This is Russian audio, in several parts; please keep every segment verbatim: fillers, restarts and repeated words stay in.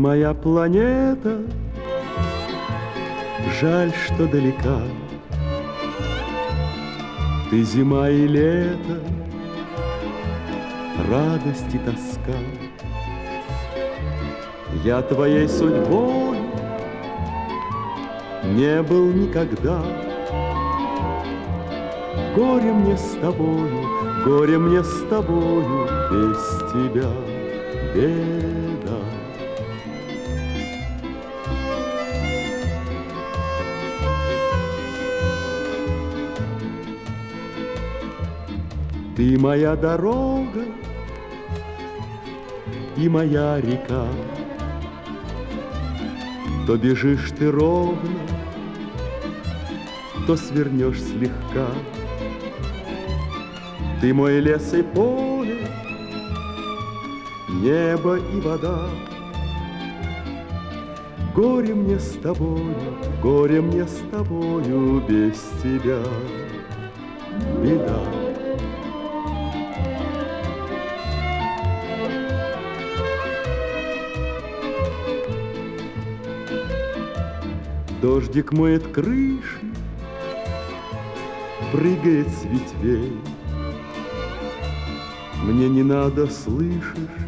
моя планета, жаль, что далека. Ты зима и лето, радость и тоска. Я твоей судьбой не был никогда. Горе мне с тобою, горе мне с тобою, без тебя беда. Ты моя дорога и моя река. То бежишь ты ровно, то свернешь слегка. Ты мой лес и поле, небо и вода. Горе мне с тобою, горе мне с тобою, без тебя беда. Дождик моет крыши, прыгает с ветвей. Мне не надо, слышишь,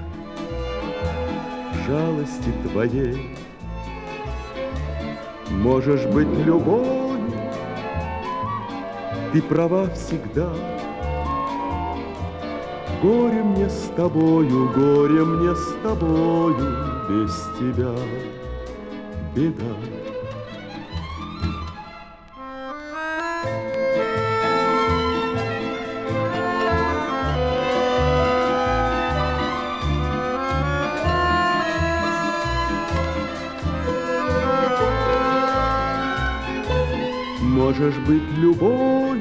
жалости твоей. Можешь быть любовью, ты права всегда. Горе мне с тобою, горе мне с тобою, без тебя беда. Можешь быть любовью,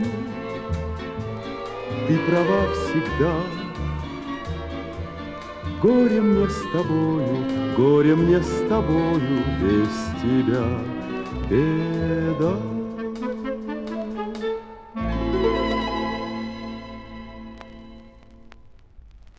ты права всегда. Горе мне с тобою, горе мне с тобою, без тебя беда.